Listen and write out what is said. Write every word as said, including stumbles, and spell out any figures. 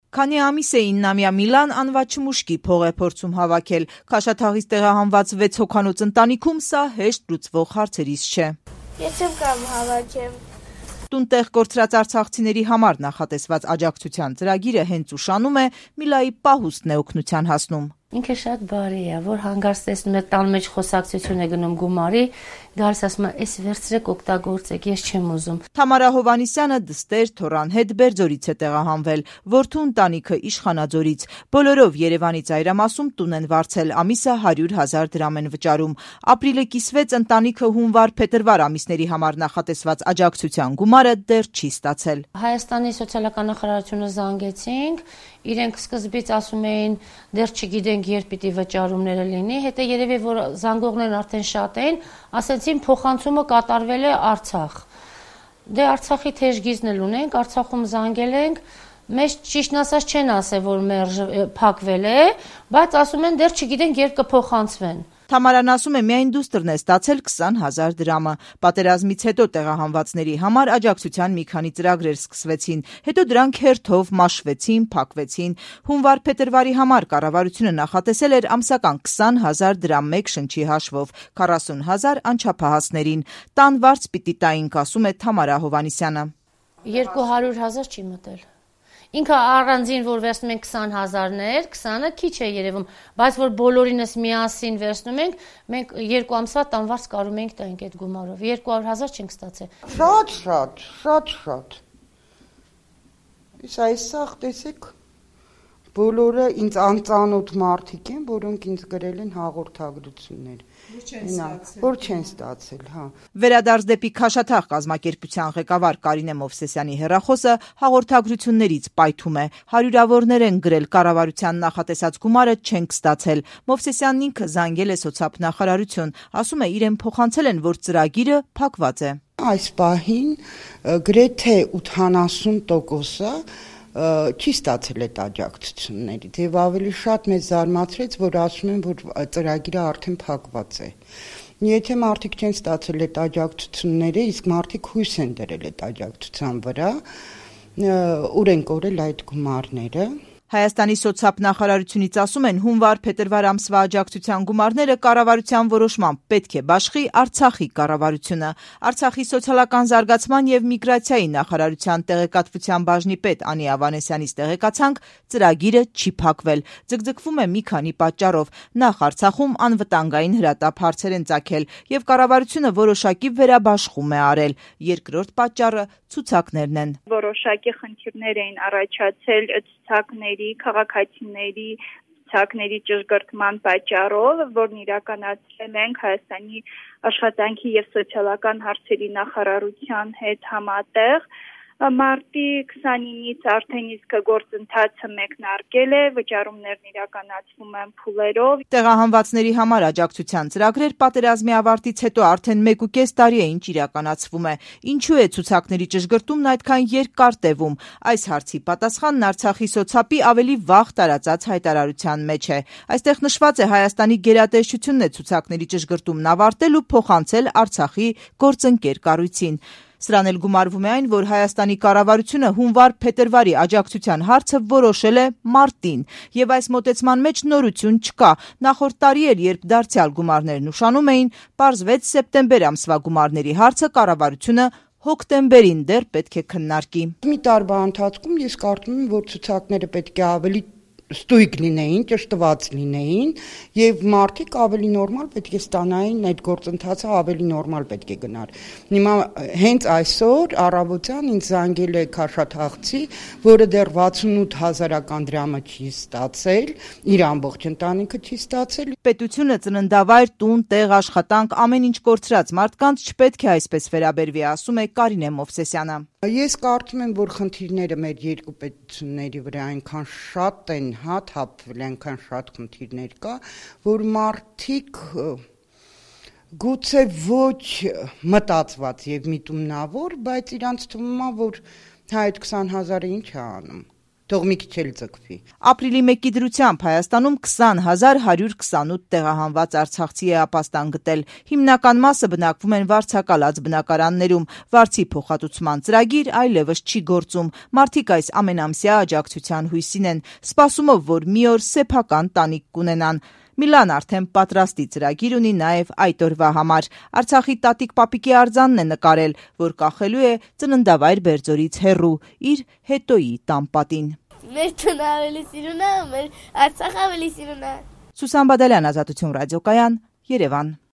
Քանի ամիս է իննամյա Միլան անվաչմուշկի փող է փորձում հավաքել։ Քաշաթաղից տեղահանված վեց հոգանոց ընտանիքում սա հեշտ լուծվող հարցերից չէ։ Ես չեմ կամ հավաքեմ։ Տունտեղ կորցրած արցախցիների համար նախատեսված աջակցության ծրագիրը հենց ուշանում է, Միլայի պահուստն է օգնության հասնում։ Ինքը շատ բարի է, որ հանգարց տեսնում է տան մեջ խոսակցություն է գնում գումարի, գալիս ասում է, «Էս վերցրեք օգտագործեք, ես չեմ ուզում»։ Թամարա Հովհաննիսյանը դստեր թոռան հետ Բերձորից է տեղահանվել, որդու ընտանիքը Իշխանաձորից։ Բոլորով Երևանի ծայրամասում տուն են վարձել, ամիսը հարյուր հազար դրամ են վճարում։ Ապրիլը կիսվեց, ընտանիքը հունվար-փետրվար ամիսների համար նախատեսված աջակցության գումարը դեռ չի ստացել։ Հայաստանի սոցիալական նախարարությունը զանգեցինք, իրենք սկզբից ասում էին, դեռ չգիտենք երբ պիտի վճարումները լինի, հետո երևի որ զանգողներն արդեն շատ էին, ասեցին փոխանցումը կատարվել է Արցախ։ Դե Արցախի թեժգիզն էլ ունենք, Արցախում զանգել ենք, մեզ ճիշտն ասած չեն ասել, որ մերժ փակվել է, բայց ասում են դեռ չգիտենք երբ կփոխանցվեն։ Թամարան ասում է, միայն դուստրն է ստացել քսան հազար դրամը։ Պատերազմից հետո տեղահանվածների համար աջակցության մի քանի ծրագրեր սկսվեցին, հետո դրանք հերթով մաշվեցին, փակվեցին։ Հունվար-փետրվարի համար կառավարությունը նախատեսել էր ամսական քսան հազար դրամ մեկ շնչի հաշվով, քառասուն հազար անչափահասներին։ Տան վարձ պիտի տայինք, ասում է Թամարա Հովհաննիսյանը։ երկու հարյուր հազար չի մտել։ Ինքը առանձին որ վերցնում ենք քսան հազարներ, քսանը քիչ է երևում, բայց որ բոլորինս միասին վերցնում ենք, մենք երկու ամսվա տանվարձ կարում ենք տանք այդ գումարով, երկու հարյուր հազար չենք ստացել։ Շատ, շատ, շատ, շատ։ Իսկ այսօր տեսեք, բոլորը ինձ անծանոթ մարդիկ են, որոնք ինձ գրել են հաղորդագրություններ, որ չեն ստացել, հա։ Վերադարձ դեպի Քաշաթաղ կազմակերպության ղեկավար Կարինե Մովսեսյանի հեռախոսը հաղորդագրություններից պայթում է։ Հարյուրավորներ են գրել, կառավարության նախատեսած գումարը չենք ստացել։ Մովսեսյանն ինքը զանգել է սոցիալնախարարություն, ասում է իրեն փոխանցել են, որ ծրագիրը փակված է։ Այս պահին գրեթե ութանասուն տոկոսը չի ստացել այդ աջակցություններից եւ ավելի շատ մեզ զարմացրեց, որ ասում են, որ ծրագիրը արդեն փակված է։ Եթե մարդիկ չեն ստացել այդ աջակցությունները, իսկ մարդիկ հույս են դրել այդ աջակցության վրա, ուր են կորել այդ գումարները։ Հայաստանի սոցիալնախարարությունից ասում են, հունվար-փետրվար ամսվա աջակցության գումարները կառավարության որոշմամբ պետք է բաշխի Արցախի կառավարությունը։ Արցախի սոցիալական զարգացման եւ միգրացիայի նախարարության տեղեկատվության բաժնի պետ Անի Ավանեսյանից տեղեկացանք, ծրագիրը չի փակվել։ Ձգձգվում է մի քանի պատճառով։ Նախ Արցախում անվտանգային հրատապ հարցեր են ծագել եւ կառավարությունը որոշակի վերաբաշխում է արել։ Երկրորդ պատճառը ցուցակներն են։ Որոշակի խնդիրներ էին առաջացել ցուցակների, քաղաքացիների ցուցակների ճշգրտման պատճառով, որն իրականացրել ենք Հայաստանի աշխատանքի եւ սոցիալական հարցերի նախարարության հետ համատեղ։ Մարտի քսանինից արդեն իսկ գործընթացը մեկնարկել է, վճարումներն իրականացվում են փուլերով։ Տեղահանվածների համար աջակցության ծրագրեր պատերազմի ավարտից հետո արդեն մեկ ու կես տարի է ինչ իրականացվում է։ Ինչու է ցուցակների ճշգրտումն այդքան երկար տևում։ Այս հարցի պատասխանն Արցախի սոցապի ավելի վաղ տարածած հայտարարության մեջ է։ Այստեղ նշված է Հայաստանի գերատեսչությունն է ցուցակների ճշգրտումն ավարտել ու փոխանցել Արցախի գործընկեր կառույցին։ Սրան էլ գումարվում է այն, որ Հայաստանի կառավարությունը հունվար-փետրվարի աջակցության հարցը որոշել է մարտին, եւ այս մոտեցման մեջ նորություն չկա։ Նախորդ տարի էլ, երբ դարձյալ գումարներն ուշանում էին, պարզվեց սեպտեմբեր ամսվա գումարների հարցը կառավարությունը հոկտեմբերին դեռ պետք է քննարկի։ Մի տարվա ընթացքում ես կարծում եմ, որ ցուցակները պետք է ավելի ստույգ լինեին, ճշտված լինեին եւ մարդիկ ավելի նորմալ պետք է ստանային, այդ գործընթացը ավելի նորմալ պետք է գնար։ Հիմա հենց այսօր առավոտյան ինձ զանգել է Քաշաթաղցի, որը դեռ վաթսունութ հազարական դրամը չի ստացել, իր ամբողջ ընտանիքը չի ստացել։ Պետությունը ծննդավայր, տուն, տեղ, աշխատանք, ամեն ինչ կորցրած մարդկանց չպետք է այսպես վերաբերվի, ասում է Կարինե Մովսեսյանը։ Ես կարծում եմ, որ խնդիրները մեր երկու պետությունների վրա այնքան շատ են, հա, թափվել, այնքան շատ խնդիրներ կա, որ մարդիկ գուցե ոչ մտածված եւ միտումնավոր, բայց իրանց թվում է, որ հա այդ քսան հազարը ինչ է անում։ թող մի քիչ էլ ձգվի։ Ապրիլի մեկի դրությամբ Հայաստանում քսան հազար հարյուր քսանութ տեղահանված արցախցի է ապաստան գտել։ Հիմնական մասը բնակվում են վարձակալած բնակարաններում։ Վարձի փոխհատուցման ծրագիր այլևս չի գործում։ Մարդիկ այս ամենամսյա աջակցության հույսին են, սպասումով, որ մի օր սեփական տանիք կունենան։ Միլան արդեն պատրաստի ծրագիր ունի նաև այդ օրվա համար։ Արցախի տատիկ-պապիկի արձանն է նկարել, որ կախելու է ծննդավայր Բերձորից հեռու, իր հետոյի տան պատին։ Մեր տունը ավելի սիրուն է, մեր Արցախը ավելի սիրուն է։ Սուսան Բադալյան, Ազատություն ռադիոկայան, Երևան։